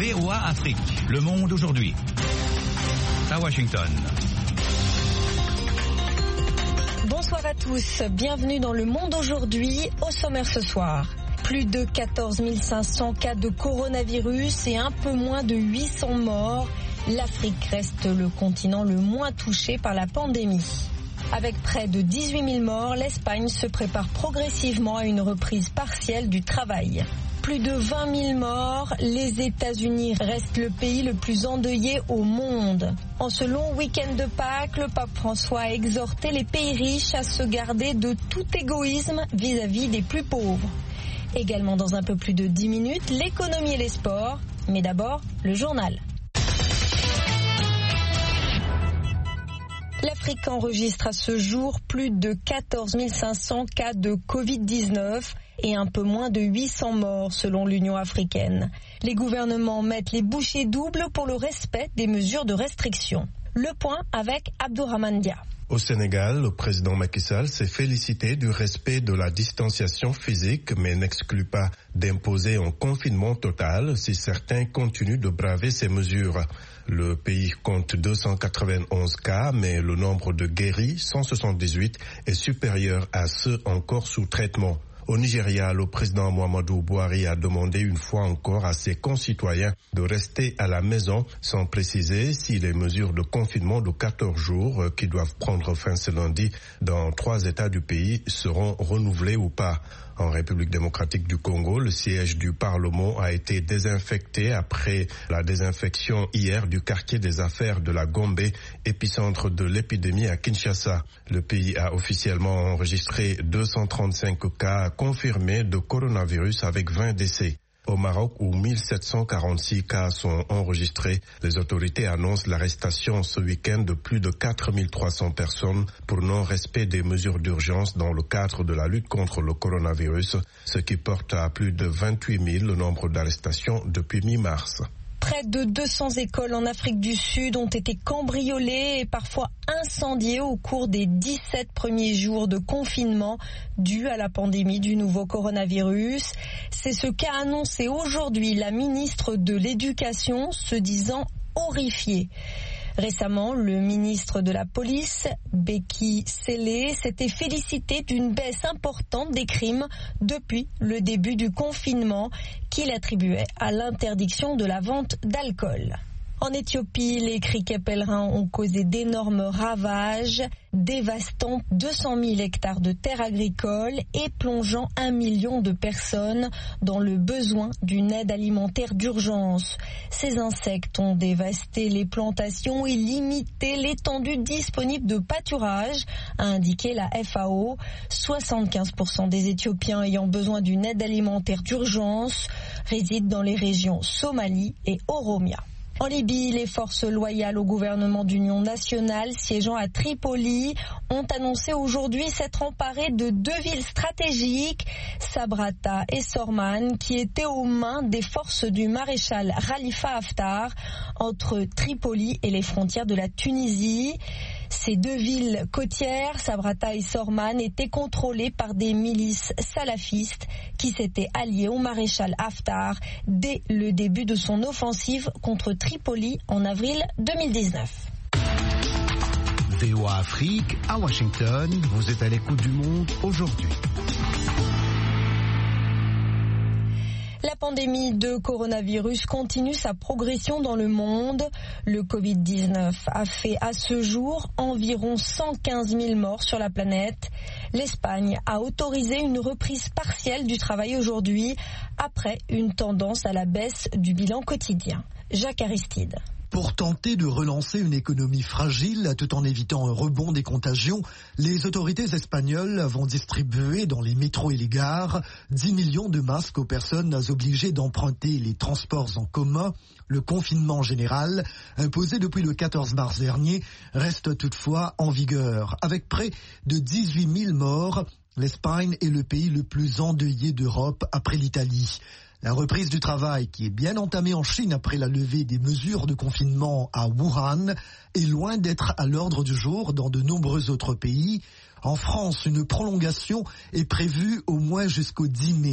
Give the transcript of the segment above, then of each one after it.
VOA Afrique, le monde aujourd'hui. À Washington. Bonsoir à tous, bienvenue dans le monde aujourd'hui. Au sommaire ce soir, plus de 14 500 cas de coronavirus et un peu moins de 800 morts. L'Afrique reste le continent le moins touché par la pandémie. Avec près de 18 000 morts, l'Espagne se prépare progressivement à une reprise partielle du travail. Plus de 20 000 morts, les États-Unis restent le pays le plus endeuillé au monde. En ce long week-end de Pâques, le pape François a exhorté les pays riches à se garder de tout égoïsme vis-à-vis des plus pauvres. Également dans un peu plus de 10 minutes, l'économie et les sports. Mais d'abord, le journal. L'Afrique enregistre à ce jour plus de 14 500 cas de Covid-19 et un peu moins de 800 morts selon l'Union africaine. Les gouvernements mettent les bouchées doubles pour le respect des mesures de restriction. Le point avec Abdourahmane Dia. Au Sénégal, le président Macky Sall s'est félicité du respect de la distanciation physique, mais n'exclut pas d'imposer un confinement total si certains continuent de braver ces mesures. Le pays compte 291 cas, mais le nombre de guéris, 178, est supérieur à ceux encore sous traitement. Au Nigeria, le président Muhammadu Buhari a demandé une fois encore à ses concitoyens de rester à la maison sans préciser si les mesures de confinement de 14 jours qui doivent prendre fin ce lundi dans 3 États du pays seront renouvelées ou pas. En République démocratique du Congo, le siège du Parlement a été désinfecté après la désinfection hier du quartier des affaires de la Gombe, épicentre de l'épidémie à Kinshasa. Le pays a officiellement enregistré 235 cas confirmés de coronavirus avec 20 décès. Au Maroc, où 1746 cas sont enregistrés, les autorités annoncent l'arrestation ce week-end de plus de 4300 personnes pour non-respect des mesures d'urgence dans le cadre de la lutte contre le coronavirus, ce qui porte à plus de 28 000 le nombre d'arrestations depuis mi-mars. Près de 200 écoles en Afrique du Sud ont été cambriolées et parfois incendiées au cours des 17 premiers jours de confinement dû à la pandémie du nouveau coronavirus. C'est ce qu'a annoncé aujourd'hui la ministre de l'Éducation, se disant horrifiée. Récemment, le ministre de la Police, Beki Sele, s'était félicité d'une baisse importante des crimes depuis le début du confinement qu'il attribuait à l'interdiction de la vente d'alcool. En Éthiopie, les criquets pèlerins ont causé d'énormes ravages, dévastant 200 000 hectares de terres agricoles et plongeant 1 million de personnes dans le besoin d'une aide alimentaire d'urgence. Ces insectes ont dévasté les plantations et limité l'étendue disponible de pâturage, a indiqué la FAO. 75% des Éthiopiens ayant besoin d'une aide alimentaire d'urgence résident dans les régions Somalie et Oromia. En Libye, les forces loyales au gouvernement d'union nationale siégeant à Tripoli ont annoncé aujourd'hui s'être emparées de 2 villes stratégiques, Sabrata et Sorman, qui étaient aux mains des forces du maréchal Khalifa Haftar entre Tripoli et les frontières de la Tunisie. Ces 2 villes côtières, Sabrata et Sorman, étaient contrôlées par des milices salafistes qui s'étaient alliées au maréchal Haftar dès le début de son offensive contre Tripoli en avril 2019. VOA Afrique, à Washington, vous êtes à l'écoute du monde aujourd'hui. La pandémie de coronavirus continue sa progression dans le monde. Le Covid-19 a fait à ce jour environ 115 000 morts sur la planète. L'Espagne a autorisé une reprise partielle du travail aujourd'hui après une tendance à la baisse du bilan quotidien. Jacques Aristide. Pour tenter de relancer une économie fragile tout en évitant un rebond des contagions, les autorités espagnoles vont distribuer dans les métros et les gares 10 millions de masques aux personnes obligées d'emprunter les transports en commun. Le confinement général, imposé depuis le 14 mars dernier, reste toutefois en vigueur. Avec près de 18 000 morts, l'Espagne est le pays le plus endeuillé d'Europe après l'Italie. La reprise du travail, qui est bien entamée en Chine après la levée des mesures de confinement à Wuhan, est loin d'être à l'ordre du jour dans de nombreux autres pays. En France, une prolongation est prévue au moins jusqu'au 10 mai.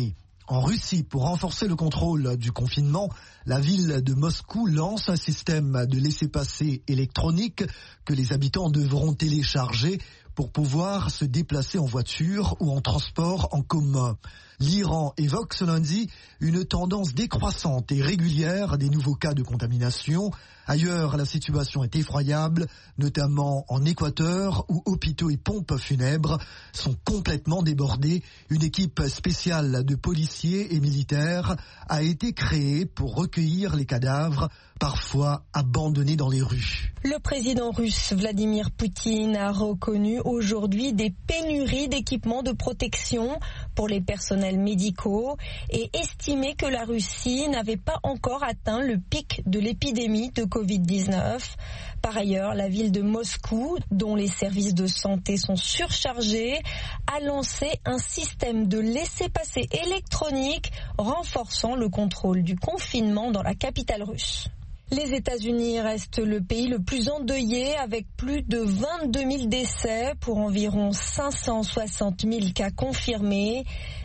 En Russie, pour renforcer le contrôle du confinement, la ville de Moscou lance un système de laissez-passer électronique que les habitants devront télécharger pour pouvoir se déplacer en voiture ou en transport en commun. L'Iran évoque ce lundi une tendance décroissante et régulière des nouveaux cas de contamination. Ailleurs, la situation est effroyable, notamment en Équateur où hôpitaux et pompes funèbres sont complètement débordés. Une équipe spéciale de policiers et militaires a été créée pour recueillir les cadavres, parfois abandonnés dans les rues. Le président russe Vladimir Poutine a reconnu aujourd'hui des pénuries d'équipements de protection pour les personnels médicaux et estimé que la Russie n'avait pas encore atteint le pic de l'épidémie de Covid-19. Par ailleurs, la ville de Moscou, dont les services de santé sont surchargés, a lancé un système de laissez-passer électronique renforçant le contrôle du confinement dans la capitale russe. Les États-Unis restent le pays le plus endeuillé avec plus de 22 000 décès pour environ 560 000 cas confirmés.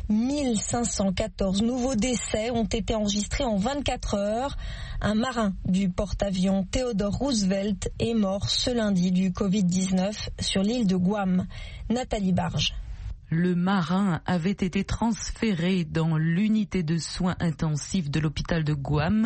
1514 nouveaux décès ont été enregistrés en 24 heures. Un marin du porte-avions Theodore Roosevelt est mort ce lundi du Covid-19 sur l'île de Guam. Nathalie Barge. Le marin avait été transféré dans l'unité de soins intensifs de l'hôpital de Guam.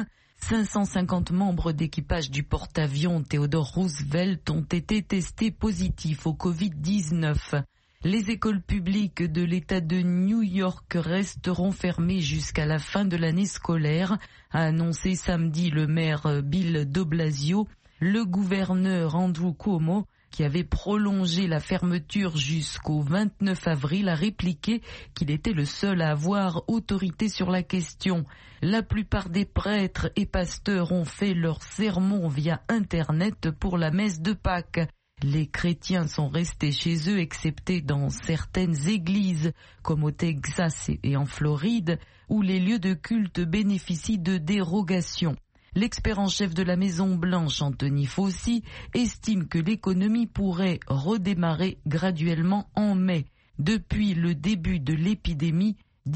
550 membres d'équipage du porte-avions Theodore Roosevelt ont été testés positifs au Covid-19. Les écoles publiques de l'État de New York resteront fermées jusqu'à la fin de l'année scolaire, a annoncé samedi le maire Bill de Blasio. Le gouverneur Andrew Cuomo, qui avait prolongé la fermeture jusqu'au 29 avril, a répliqué qu'il était le seul à avoir autorité sur la question. La plupart des prêtres et pasteurs ont fait leur sermon via Internet pour la messe de Pâques. Les chrétiens sont restés chez eux, excepté dans certaines églises, comme au Texas et en Floride, où les lieux de culte bénéficient de dérogations. L'expert en chef de la Maison-Blanche, Anthony Fauci, estime que l'économie pourrait redémarrer graduellement en mai. Depuis le début de l'épidémie,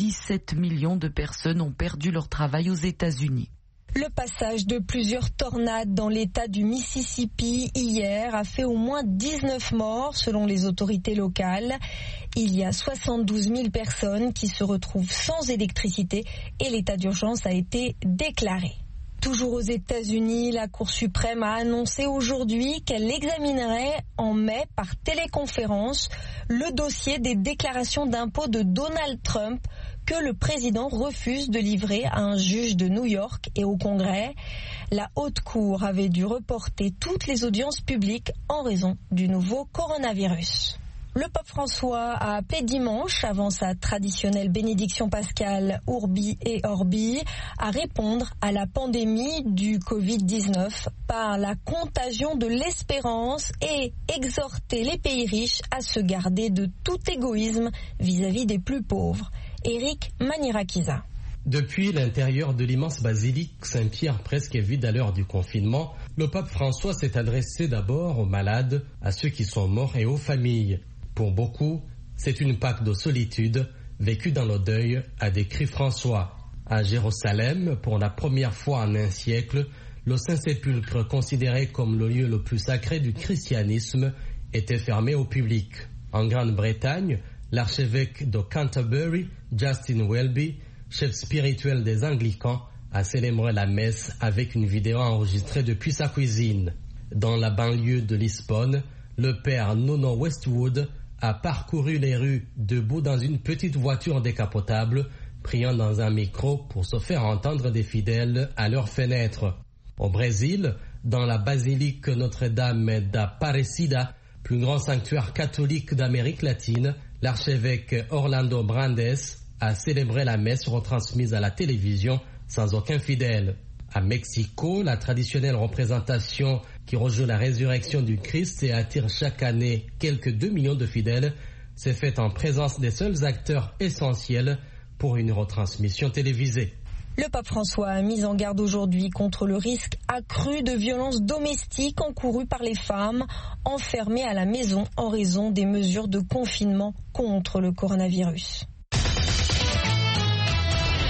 17 millions de personnes ont perdu leur travail aux États-Unis. Le passage de plusieurs tornades dans l'État du Mississippi hier a fait au moins 19 morts selon les autorités locales. Il y a 72 000 personnes qui se retrouvent sans électricité et l'état d'urgence a été déclaré. Toujours aux États-Unis, la Cour suprême a annoncé aujourd'hui qu'elle examinerait en mai par téléconférence le dossier des déclarations d'impôts de Donald Trump que le président refuse de livrer à un juge de New York et au Congrès. La Haute Cour avait dû reporter toutes les audiences publiques en raison du nouveau coronavirus. Le pape François a appelé dimanche, avant sa traditionnelle bénédiction pascale Urbi et Orbi, à répondre à la pandémie du Covid-19 par la contagion de l'espérance et exhorter les pays riches à se garder de tout égoïsme vis-à-vis des plus pauvres. Éric Manirakiza. Depuis l'intérieur de l'immense basilique Saint-Pierre presque vide à l'heure du confinement, le pape François s'est adressé d'abord aux malades, à ceux qui sont morts et aux familles. Pour beaucoup, c'est une Pâque de solitude vécue dans le deuil, a décrit François. À Jérusalem, pour la première fois en un siècle, le Saint-Sépulcre, considéré comme le lieu le plus sacré du christianisme, était fermé au public. En Grande-Bretagne, l'archevêque de Canterbury, Justin Welby, chef spirituel des Anglicans, a célébré la messe avec une vidéo enregistrée depuis sa cuisine. Dans la banlieue de Lisbonne, le père Nuno Westwood a parcouru les rues debout dans une petite voiture décapotable, priant dans un micro pour se faire entendre des fidèles à leurs fenêtres. Au Brésil, dans la basilique Notre-Dame d'Aparecida, plus grand sanctuaire catholique d'Amérique latine, l'archevêque Orlando Brandes a célébré la messe retransmise à la télévision sans aucun fidèle. À Mexico, la traditionnelle représentation qui rejoue la résurrection du Christ et attire chaque année quelques 2 millions de fidèles s'est faite en présence des seuls acteurs essentiels pour une retransmission télévisée. Le pape François a mis en garde aujourd'hui contre le risque accru de violences domestiques encourues par les femmes enfermées à la maison en raison des mesures de confinement contre le coronavirus.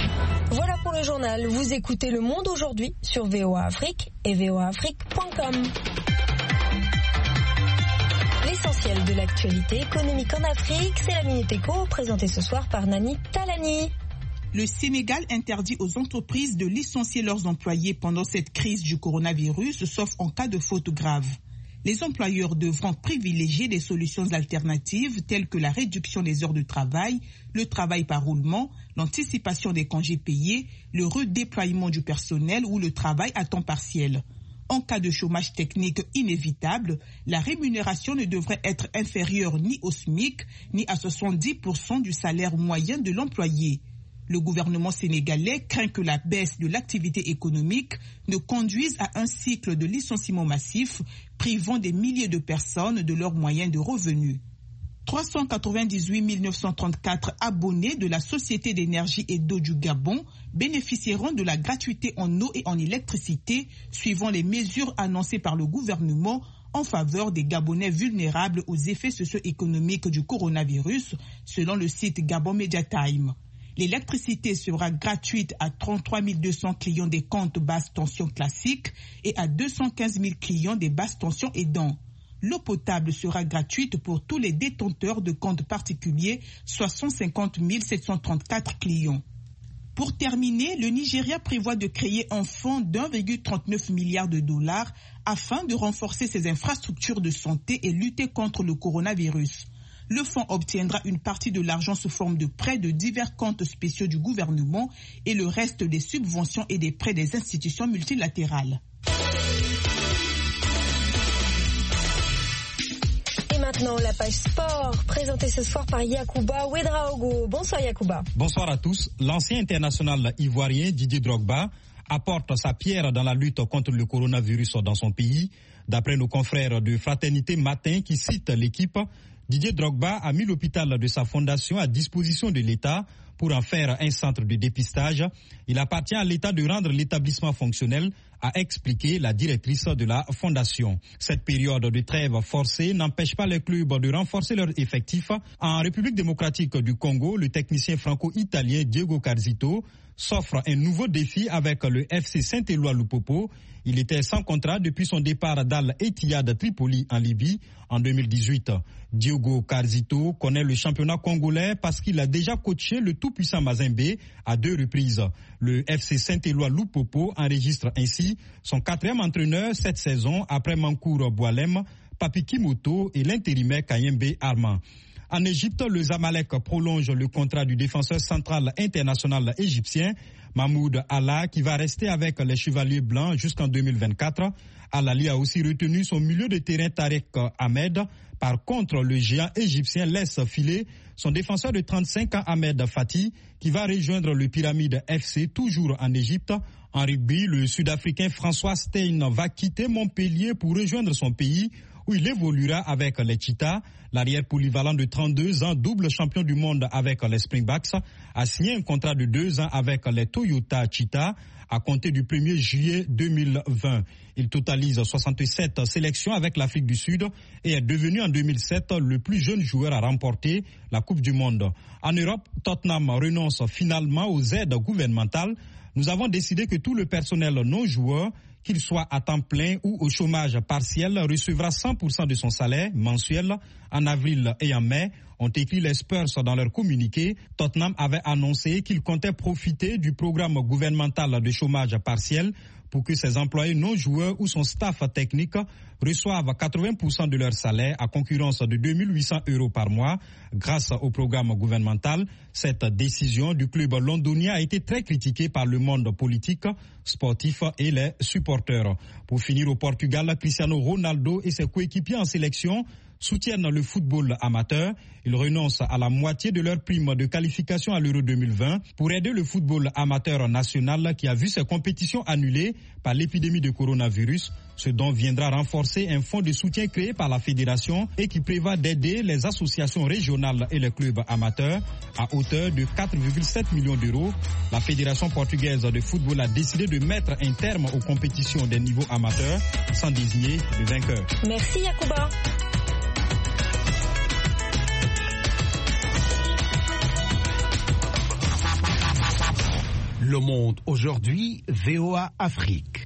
pour le journal. Vous écoutez Le Monde aujourd'hui sur VOA Afrique et voaafrique.com. L'essentiel de l'actualité économique en Afrique, c'est la Minute Éco, présentée ce soir par Nani Talani. Le Sénégal interdit aux entreprises de licencier leurs employés pendant cette crise du coronavirus, sauf en cas de faute grave. Les employeurs devront privilégier des solutions alternatives telles que la réduction des heures de travail, le travail par roulement, l'anticipation des congés payés, le redéploiement du personnel ou le travail à temps partiel. En cas de chômage technique inévitable, la rémunération ne devrait être inférieure ni au SMIC, ni à 70% du salaire moyen de l'employé. Le gouvernement sénégalais craint que la baisse de l'activité économique ne conduise à un cycle de licenciement massif, privant des milliers de personnes de leurs moyens de revenus. 398 934 abonnés de la Société d'énergie et d'eau du Gabon bénéficieront de la gratuité en eau et en électricité, suivant les mesures annoncées par le gouvernement en faveur des Gabonais vulnérables aux effets socio-économiques du coronavirus, selon le site Gabon Media Time. L'électricité sera gratuite à 33 200 clients des comptes basse tension classiques et à 215 000 clients des basses tensions aidants. L'eau potable sera gratuite pour tous les détenteurs de comptes particuliers, soit 150 734 clients. Pour terminer, le Nigeria prévoit de créer un fonds d'1,39 milliard de dollars afin de renforcer ses infrastructures de santé et lutter contre le coronavirus. Le fonds obtiendra une partie de l'argent sous forme de prêts de divers comptes spéciaux du gouvernement et le reste des subventions et des prêts des institutions multilatérales. Et maintenant, la page sport, présentée ce soir par Yacouba Ouedraogo. Bonsoir Yacouba. Bonsoir à tous. L'ancien international ivoirien Didier Drogba apporte sa pierre dans la lutte contre le coronavirus dans son pays. D'après nos confrères de Fraternité Matin qui citent l'équipe, Didier Drogba a mis l'hôpital de sa fondation à disposition de l'État pour en faire un centre de dépistage. Il appartient à l'État de rendre l'établissement fonctionnel, a expliqué la directrice de la fondation. Cette période de trêve forcée n'empêche pas les clubs de renforcer leurs effectifs. En République démocratique du Congo, le technicien franco-italien Diego Carzito s'offre un nouveau défi avec le FC Saint-Éloi Lupopo. Il était sans contrat depuis son départ d'Al-Ittihad Tripoli en Libye en 2018. Diego Carzito connaît le championnat congolais parce qu'il a déjà coaché le tout-puissant Mazembe à 2 reprises. Le FC Saint-Éloi Lupopo enregistre ainsi son 4e entraîneur cette saison après Mankour Boalem, Papi Kimoto et l'intérimaire Kayembe Arman. En Égypte, le Zamalek prolonge le contrat du défenseur central international égyptien Mahmoud Allah qui va rester avec les Chevaliers Blancs jusqu'en 2024. Al-Ali a aussi retenu son milieu de terrain Tarek Ahmed. Par contre, le géant égyptien laisse filer son défenseur de 35 ans Ahmed Fati qui va rejoindre le Pyramide FC toujours en Égypte. En rugby, le Sud-Africain François Steyn va quitter Montpellier pour rejoindre son pays où il évoluera avec les Cheetahs. L'arrière polyvalent de 32 ans, double champion du monde avec les Springboks, a signé un contrat de 2 ans avec les Toyota Cheetahs à compter du 1er juillet 2020. Il totalise 67 sélections avec l'Afrique du Sud et est devenu en 2007 le plus jeune joueur à remporter la Coupe du Monde. En Europe, Tottenham renonce finalement aux aides gouvernementales. Nous avons décidé que tout le personnel non-joueur, qu'il soit à temps plein ou au chômage partiel, recevra 100% de son salaire mensuel en avril et en mai, ont écrit les Spurs dans leur communiqué. Tottenham avait annoncé qu'il comptait profiter du programme gouvernemental de chômage partiel pour que ses employés non-joueurs ou son staff technique reçoivent 80% de leur salaire à concurrence de 2 800 € par mois. Grâce au programme gouvernemental, cette décision du club londonien a été très critiquée par le monde politique, sportif et les supporters. Pour finir au Portugal, Cristiano Ronaldo et ses coéquipiers en sélection soutiennent le football amateur. Ils renoncent à la moitié de leur prime de qualification à l'Euro 2020 pour aider le football amateur national qui a vu ses compétitions annulées par l'épidémie de coronavirus, ce dont viendra renforcer un fonds de soutien créé par la fédération et qui prévoit d'aider les associations régionales et les clubs amateurs à hauteur de 4,7 millions d'euros. La fédération portugaise de football a décidé de mettre un terme aux compétitions des niveaux amateurs sans désigner de vainqueur. Merci Yacouba. Le Monde aujourd'hui, VOA Afrique.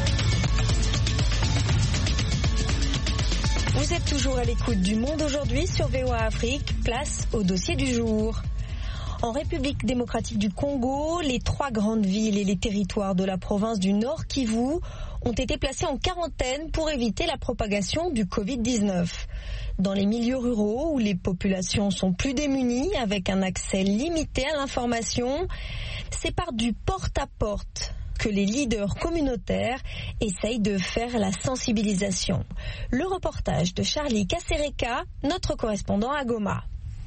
Vous êtes toujours à l'écoute du Monde aujourd'hui sur VOA Afrique. Place au dossier du jour. En République démocratique du Congo, les 3 grandes villes et les territoires de la province du Nord Kivu ont été placés en quarantaine pour éviter la propagation du Covid-19. Dans les milieux ruraux où les populations sont plus démunies avec un accès limité à l'information, c'est par du porte-à-porte que les leaders communautaires essayent de faire la sensibilisation. Le reportage de Charlie Kasereka, notre correspondant à Goma.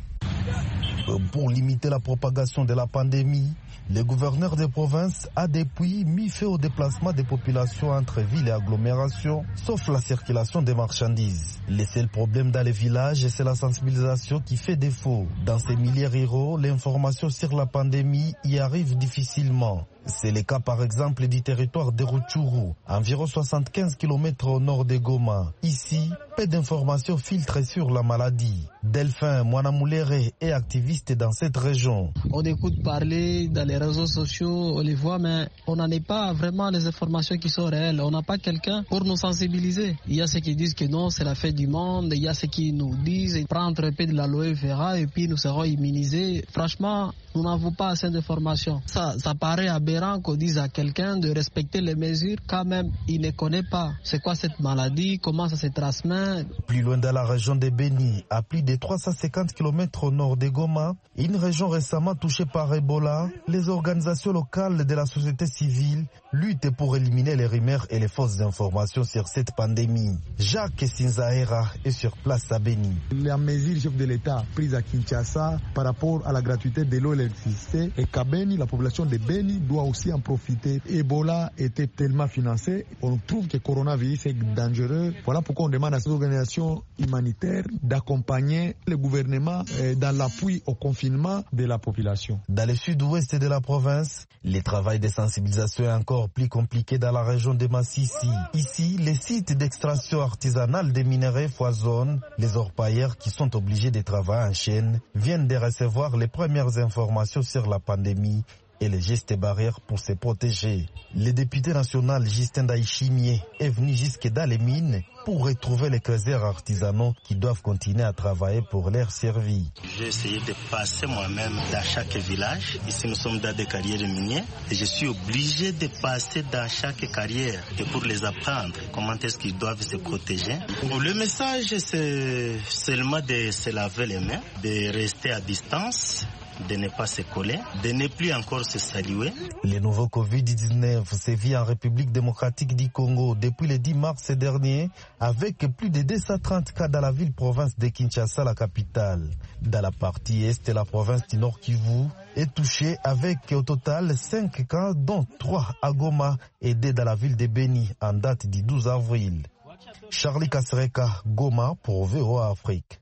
Pour limiter la propagation de la pandémie, le gouverneur des provinces a depuis mis fin au déplacement des populations entre villes et agglomérations, sauf la circulation des marchandises. Le seul problème dans les villages, c'est la sensibilisation qui fait défaut. Dans ces milieux ruraux, l'information sur la pandémie y arrive difficilement. C'est le cas par exemple du territoire de Rutshuru, environ 75 km au nord de Goma. Ici, peu d'informations filtrent sur la maladie. Delphin Mwanamulere est activiste dans cette région. On écoute parler dans les réseaux sociaux, on les voit, mais on n'en est pas vraiment les informations qui sont réelles. On n'a pas quelqu'un pour nous sensibiliser. Il y a ceux qui disent que non, c'est la fête du monde. Il y a ceux qui nous disent prendre un peu de l'aloe vera et puis nous serons immunisés. Franchement, nous n'avons pas assez d'informations. Ça paraît aberrant qu'on dise à quelqu'un de respecter les mesures quand même il ne connaît pas. C'est quoi cette maladie, comment ça se transmet. Plus loin dans la région de Beni, à plus de 350 km au nord de Goma, une région récemment touchée par Ebola, les organisations locales de la société civile luttent pour éliminer les rumeurs et les fausses informations sur cette pandémie. Jacques Sinzaera est sur place à Beni. La mesure du chef de l'État prise à Kinshasa par rapport à la gratuité de l'eau et l'électricité et qu'à Beni, la population de Beni doit aussi en profiter. Ebola était tellement financé, on trouve que le coronavirus est dangereux. Voilà pourquoi on demande à ces organisations humanitaires d'accompagner le gouvernement dans l'appui au confinement de la population. Dans le sud-ouest de la province, le travail de sensibilisation est encore plus compliqué dans la région de Massissi. Ici, les sites d'extraction artisanale des minerais foisonnent. Les orpailleurs qui sont obligés de travailler en chaîne viennent de recevoir les premières informations sur la pandémie et les gestes barrières pour se protéger. Le député national Justin Daïchimier est venu jusque dans les mines pour retrouver les creuseurs artisanaux qui doivent continuer à travailler pour leur survie. J'ai essayé de passer moi-même dans chaque village. Ici, nous sommes dans des carrières minières et je suis obligé de passer dans chaque carrière et pour les apprendre comment est-ce qu'ils doivent se protéger. Le message, c'est seulement de se laver les mains, de rester à distance, de ne pas se coller, de ne plus encore se saluer. Le nouveau Covid-19 sévit en République démocratique du Congo depuis le 10 mars dernier, avec plus de 230 cas dans la ville-province de Kinshasa, la capitale. Dans la partie est, la province du Nord Kivu est touchée avec au total 5 cas, dont 3 à Goma et 2 dans la ville de Beni en date du 12 avril. Charlie Kasereka, Goma pour VOA Afrique.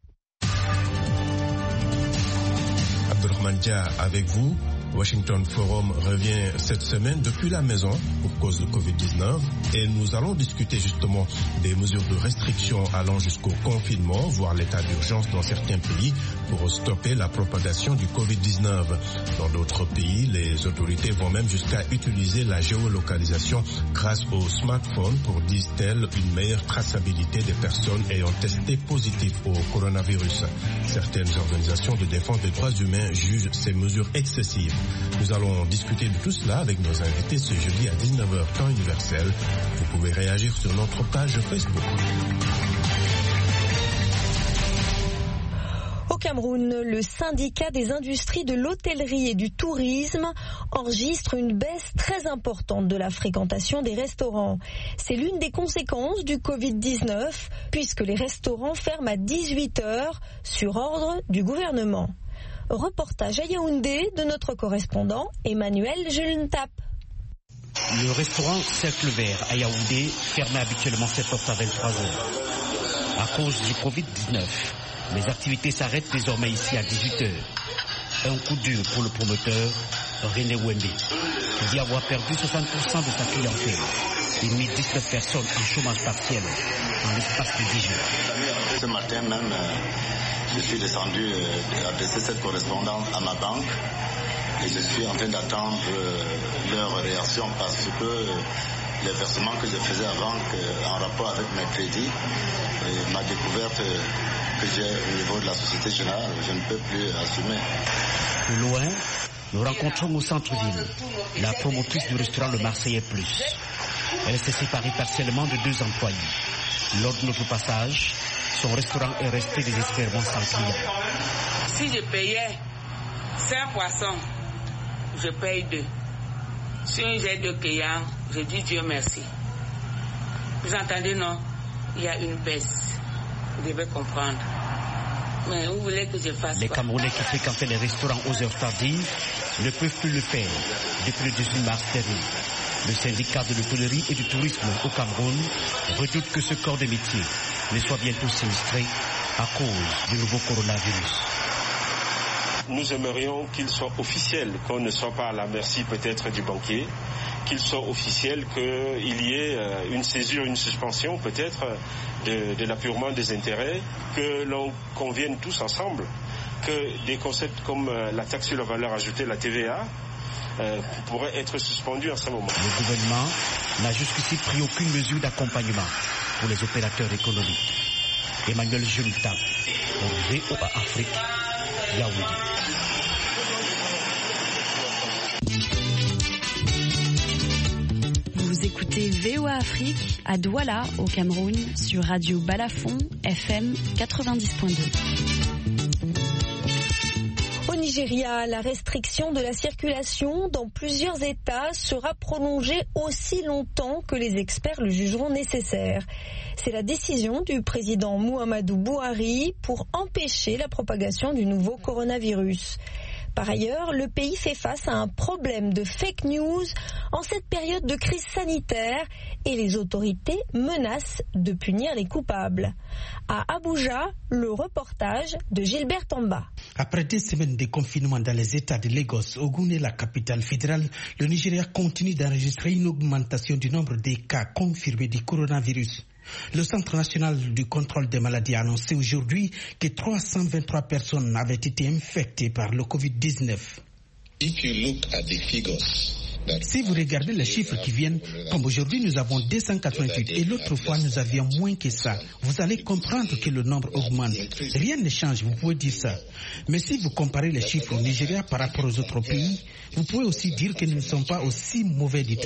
Abdurrahman Dia avec vous. Washington Forum revient cette semaine depuis la maison pour cause de Covid-19 et nous allons discuter justement des mesures de restriction allant jusqu'au confinement, voire l'état d'urgence dans certains pays pour stopper la propagation du Covid-19. Dans d'autres pays, les autorités vont même jusqu'à utiliser la géolocalisation grâce au smartphone pour, disent-elles, une meilleure traçabilité des personnes ayant testé positif au coronavirus. Certaines organisations de défense des droits humains jugent ces mesures excessives. Nous allons discuter de tout cela avec nos invités ce jeudi à 19h temps universel. Vous pouvez réagir sur notre page Facebook. Au Cameroun, le syndicat des industries de l'hôtellerie et du tourisme enregistre une baisse très importante de la fréquentation des restaurants. C'est l'une des conséquences du Covid-19 puisque les restaurants ferment à 18h sur ordre du gouvernement. Reportage à Yaoundé de notre correspondant Emmanuel Julentap. Le restaurant Cercle Vert à Yaoundé fermait habituellement ses portes à 23h. À cause du Covid-19, les activités s'arrêtent désormais ici à 18h. Un coup dur pour le promoteur René Wembe, qui dit avoir perdu 60% de sa clientèle et mis 19 personnes en chômage partiel en l'espace de 10 jours. Ce matin même, je suis descendu adresser cette correspondance à ma banque. Et je suis en train d'attendre leur réaction parce que les versements que je faisais avant, en rapport avec mes crédits, ma découverte que j'ai au niveau de la Société Générale, je ne peux plus assumer. Plus loin, nous rencontrons au centre-ville la promotrice du restaurant Le Marseillais Plus. Elle s'est séparée partiellement de 2 employés. Lors de notre passage, son restaurant est resté désespérément sans clients. Si je payais 5 poissons, je paye 2. Si j'ai 2 clients, je dis Dieu merci. Vous entendez, non? Il y a une baisse. Vous devez comprendre. Mais vous voulez que je fasse Les quoi? Camerounais qui fréquentaient les restaurants aux heures tardives ne peuvent plus le faire depuis le 18 mars dernier. Le syndicat de l'hôtellerie et du tourisme au Cameroun redoute que ce corps de métier ne soit bientôt sinistré à cause du nouveau coronavirus. Nous aimerions qu'il soit officiel, qu'on ne soit pas à la merci peut-être du banquier, qu'il soit officiel qu'il y ait une césure, une suspension peut-être de l'appurement des intérêts, que l'on convienne tous ensemble que des concepts comme la taxe sur la valeur ajoutée, la TVA, pourraient être suspendus en ce moment. Le gouvernement n'a jusqu'ici pris aucune mesure d'accompagnement pour les opérateurs économiques. Emmanuel Junta, pour VOA Afrique, Yaoundé. Vous écoutez VOA Afrique à Douala, au Cameroun, sur Radio Balafon, FM 90.2. Au Nigeria, la restriction de la circulation dans plusieurs États sera prolongée aussi longtemps que les experts le jugeront nécessaire. C'est la décision du président Muhammadu Buhari pour empêcher la propagation du nouveau coronavirus. Par ailleurs, le pays fait face à un problème de fake news en cette période de crise sanitaire et les autorités menacent de punir les coupables. À Abuja, le reportage de Gilbert Tamba. Après 2 semaines de confinement dans les États de Lagos, Ogun et la capitale fédérale, le Nigeria continue d'enregistrer une augmentation du nombre de cas confirmés du coronavirus. Le Centre national du contrôle des maladies a annoncé aujourd'hui que 323 personnes avaient été infectées par le Covid-19. Si vous regardez les chiffres qui viennent, comme aujourd'hui nous avons 288 et l'autre fois nous avions moins que ça, vous allez comprendre que le nombre augmente. Rien ne change, vous pouvez dire ça. Mais si vous comparez les chiffres au Nigeria par rapport aux autres pays, vous pouvez aussi dire que nous ne sommes pas aussi mauvais du tout.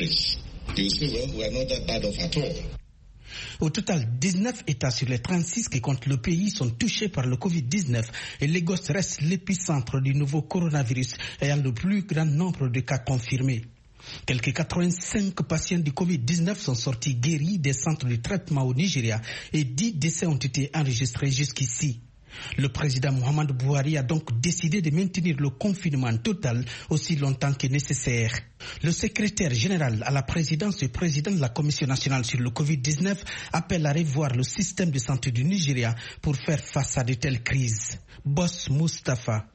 Au total, 19 États sur les 36 qui comptent le pays sont touchés par le Covid-19 et Lagos reste l'épicentre du nouveau coronavirus ayant le plus grand nombre de cas confirmés. Quelques 85 patients du Covid-19 sont sortis guéris des centres de traitement au Nigeria et 10 décès ont été enregistrés jusqu'ici. Le président Muhammadu Buhari a donc décidé de maintenir le confinement total aussi longtemps que nécessaire. Le secrétaire général à la présidence et président de la Commission nationale sur le Covid-19 appelle à revoir le système de santé du Nigeria pour faire face à de telles crises. Boss Mustafa.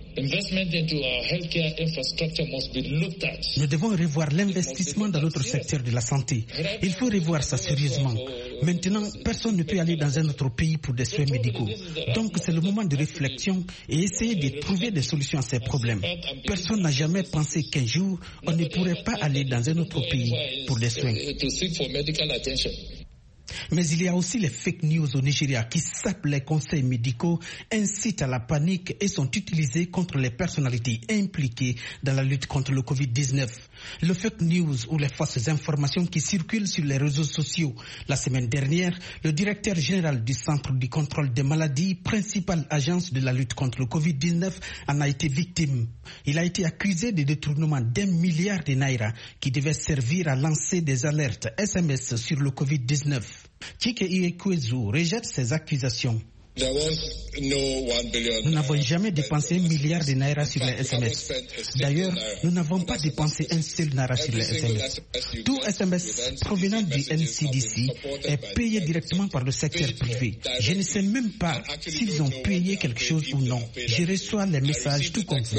Nous devons revoir l'investissement dans notre secteur de la santé. Il faut revoir ça sérieusement. Maintenant, personne ne peut aller dans un autre pays pour des soins médicaux. Donc c'est le moment de réflexion et essayer de trouver des solutions à ces problèmes. Personne n'a jamais pensé qu'un jour, on ne pourrait pas aller dans un autre pays pour des soins. Mais il y a aussi les fake news au Nigeria qui sapent les conseils médicaux, incitent à la panique et sont utilisés contre les personnalités impliquées dans la lutte contre le Covid-19. Le fake news ou les fausses informations qui circulent sur les réseaux sociaux. La semaine dernière, le directeur général du Centre du contrôle des maladies, principale agence de la lutte contre le Covid-19, en a été victime. Il a été accusé de détournement d'1 milliard de naira qui devait servir à lancer des alertes SMS sur le Covid-19. Chike Iwekwezu rejette ces accusations. Nous n'avons jamais dépensé 1 milliard de naira sur les SMS. D'ailleurs, nous n'avons pas dépensé un seul naira sur les SMS. Tout SMS provenant du NCDC est payé directement par le secteur privé. Je ne sais même pas s'ils ont payé quelque chose ou non. Je reçois les messages tout comme vous.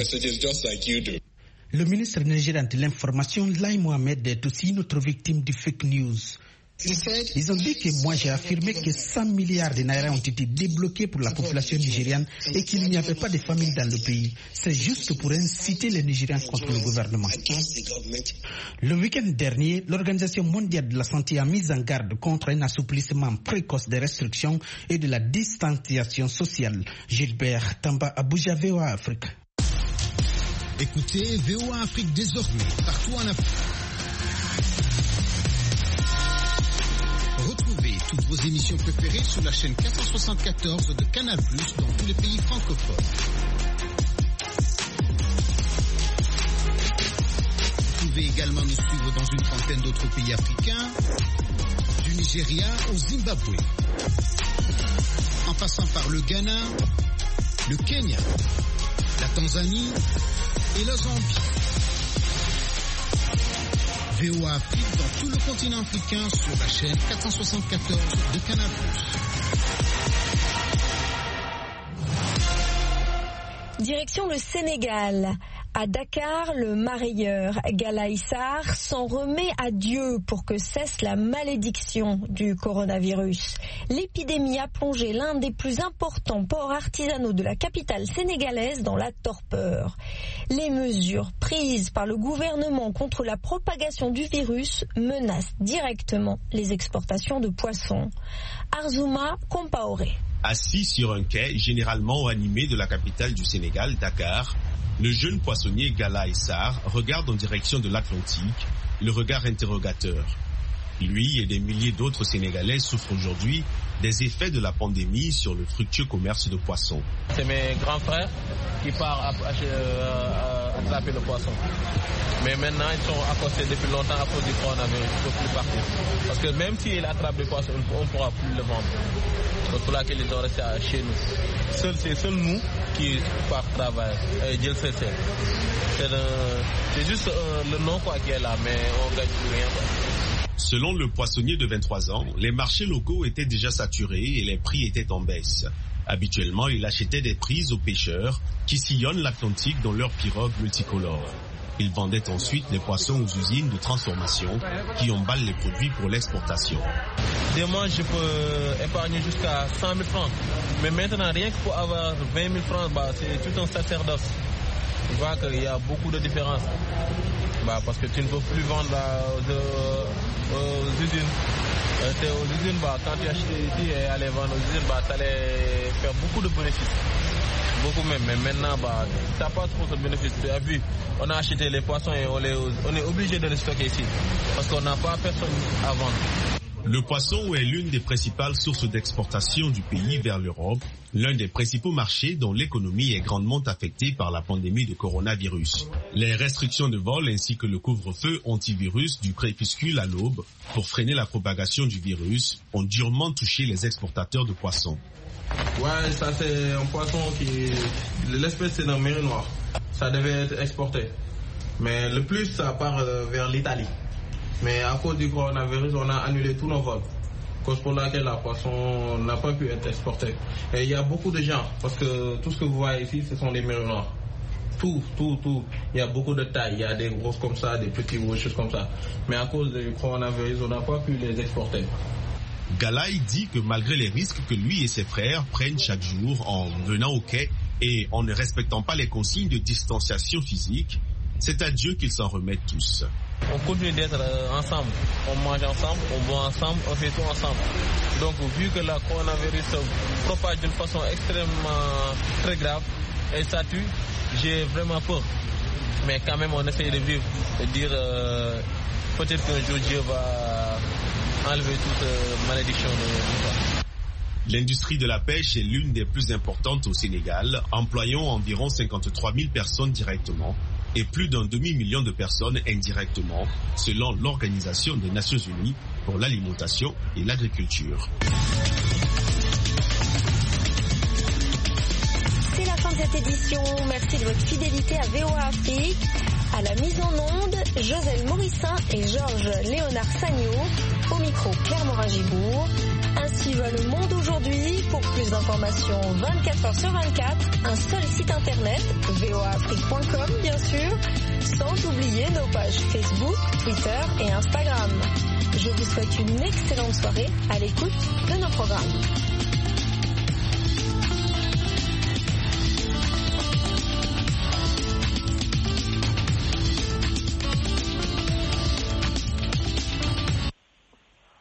Le ministre nigérian de l'information, Lai Mohamed, est aussi une autre victime du fake news. Ils ont dit que moi j'ai affirmé que 100 milliards de naira ont été débloqués pour la population nigériane et qu'il n'y avait pas de famine dans le pays. C'est juste pour inciter les Nigériens contre le gouvernement. Le week-end dernier, l'Organisation mondiale de la santé a mis en garde contre un assouplissement précoce des restrictions et de la distanciation sociale. Gilbert Tamba, Abuja, VOA Afrique. Écoutez VOA Afrique désormais partout en Afrique. Retrouvez toutes vos émissions préférées sur la chaîne 474 de Canal+ dans tous les pays francophones. Vous pouvez également nous suivre dans une trentaine d'autres pays africains, du Nigeria au Zimbabwe, en passant par le Ghana, le Kenya, la Tanzanie et la Zambie. VOA Afrique dans tout le continent africain sur la chaîne 474 de Canal+. Direction le Sénégal. À Dakar, le marailleur Galaye Sarr s'en remet à Dieu pour que cesse la malédiction du coronavirus. L'épidémie a plongé l'un des plus importants ports artisanaux de la capitale sénégalaise dans la torpeur. Les mesures prises par le gouvernement contre la propagation du virus menacent directement les exportations de poissons. Arzouma Compaoré. Assis sur un quai généralement animé de la capitale du Sénégal, Dakar, le jeune poissonnier Galaye Sarr regarde en direction de l'Atlantique, le regard interrogateur. Lui et des milliers d'autres Sénégalais souffrent aujourd'hui des effets de la pandémie sur le fructueux commerce de poissons. C'est mes grands frères qui partent attraper le poisson. Mais maintenant, ils sont accostés depuis longtemps à cause du coronavirus. Ils ne peuvent plus partir. Parce que même s'ils attrapent le poisson, on ne pourra plus le vendre. C'est pour laquelle ils ont resté chez nous. C'est seul nous qui partent travailler. Dieu sait. C'est juste le nom qui est là, mais on ne gagne plus rien. Selon le poissonnier de 23 ans, les marchés locaux étaient déjà saturés et les prix étaient en baisse. Habituellement, il achetait des prises aux pêcheurs qui sillonnent l'Atlantique dans leurs pirogues multicolores. Il vendait ensuite les poissons aux usines de transformation qui emballent les produits pour l'exportation. Des mois, je peux épargner jusqu'à 100 000 francs. Mais maintenant, rien que pour avoir 20 000 francs, c'est tout un sacerdoce. Tu vois qu'il y a beaucoup de différences. Parce que tu ne peux plus vendre aux usines. Aux usines, quand tu achètes ici et aller vendre aux usines, tu allais faire beaucoup de bénéfices. Beaucoup même. Mais maintenant, tu n'as pas trop de bénéfices. Tu as vu, on a acheté les poissons et on est obligé de les stocker ici. Parce qu'on n'a pas personne à vendre. Le poisson est l'une des principales sources d'exportation du pays vers l'Europe, l'un des principaux marchés dont l'économie est grandement affectée par la pandémie de coronavirus. Les restrictions de vol ainsi que le couvre-feu antivirus du crépuscule à l'aube pour freiner la propagation du virus ont durement touché les exportateurs de poissons. Ouais, ça c'est un poisson l'espèce c'est un méru noir. Ça devait être exporté. Mais le plus ça part vers l'Italie. Mais à cause du coronavirus, on a annulé tous nos vols. Cause pour laquelle la poisson n'a pas pu être exportée. Et il y a beaucoup de gens, parce que tout ce que vous voyez ici, ce sont des mérins noirs. Tout. Il y a beaucoup de tailles. Il y a des grosses comme ça, des petits ou des choses comme ça. Mais à cause du coronavirus, on n'a pas pu les exporter. Galaye dit que malgré les risques que lui et ses frères prennent chaque jour en venant au quai et en ne respectant pas les consignes de distanciation physique, c'est à Dieu qu'ils s'en remettent tous. On continue d'être ensemble, on mange ensemble, on boit ensemble, on fait tout ensemble. Donc vu que le coronavirus se propage d'une façon extrêmement très grave et ça tue, j'ai vraiment peur. Mais quand même on essaye de vivre et dire peut-être qu'un jour Dieu va enlever toute malédiction de ça. L'industrie de la pêche est l'une des plus importantes au Sénégal, employant environ 53 000 personnes directement et plus d'un demi-million de personnes indirectement, selon l'Organisation des Nations Unies pour l'alimentation et l'agriculture. C'est la fin de cette édition. Merci de votre fidélité à VOA Afrique. À la mise en onde, Joselle Morissin et Georges Léonard Sagno. Au micro, Claire Morin-Gibourg. Ainsi va le monde aujourd'hui. Pour plus d'informations, 24 heures sur 24, un seul site internet, voaafrique.com bien sûr, sans oublier nos pages Facebook, Twitter et Instagram. Je vous souhaite une excellente soirée à l'écoute de nos programmes.